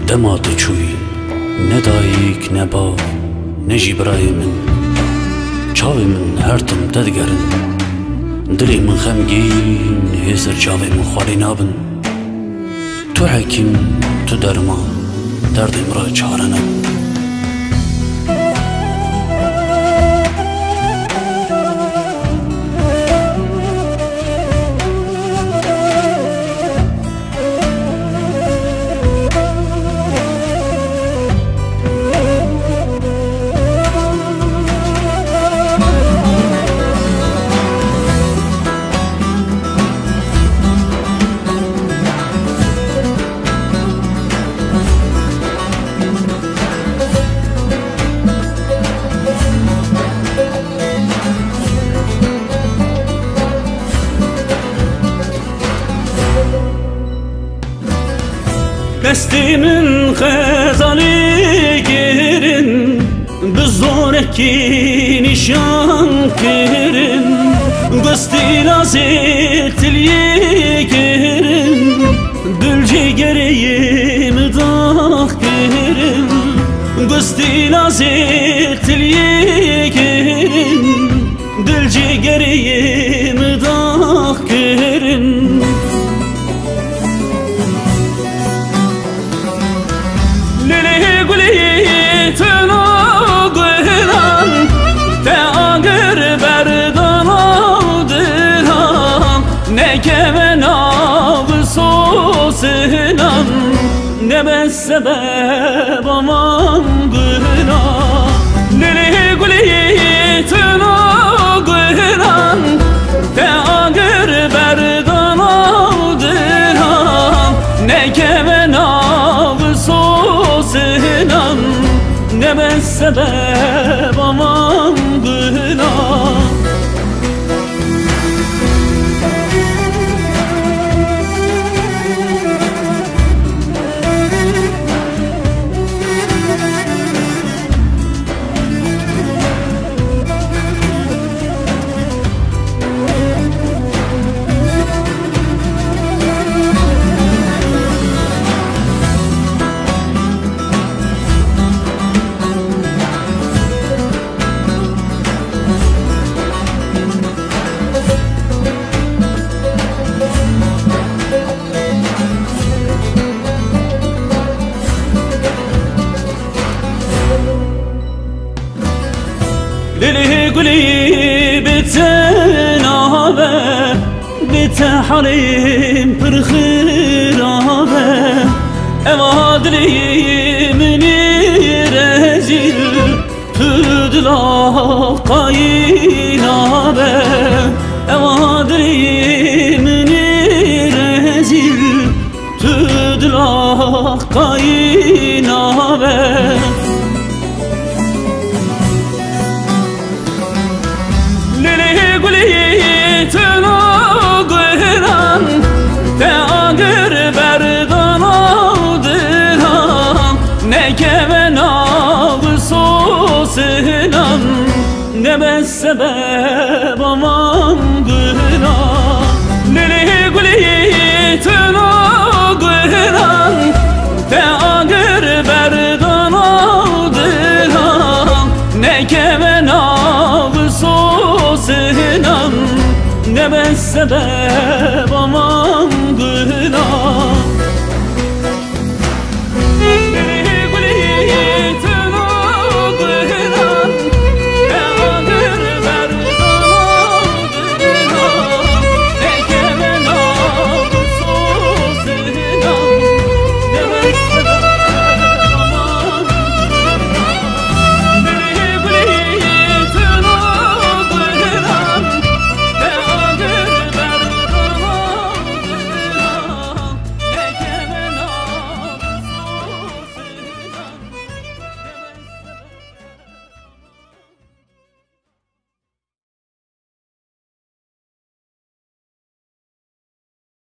دماdı çuy ne dayık ne bav ne jibrayimin çavimin her tim tedgerin dilimin xemgin hezir çavimin xwalinabin tu hekim tu derman derdim ra çarenem Destimin xezali girin Bizoreki nişan girin Göstilazitliye girin Dülci gereyim dah girin Göstilazitliye girin Dülci gereyim dah girin Ne ben sebep aman günah Lili guli tına günan Te agır berdan aldıran Ne kemen avsosinan Ne ben sebep aman günah للي قولي بتنابه بتحريم برخرابه evadli mini rezil tüdla kaynabe evadli mini rezil tüdla kaynabe Ne ben sebep aman günah Lili guli tına günan Te agır berdan aldıran Ne kemen avsosinan Ne ben sebep aman günah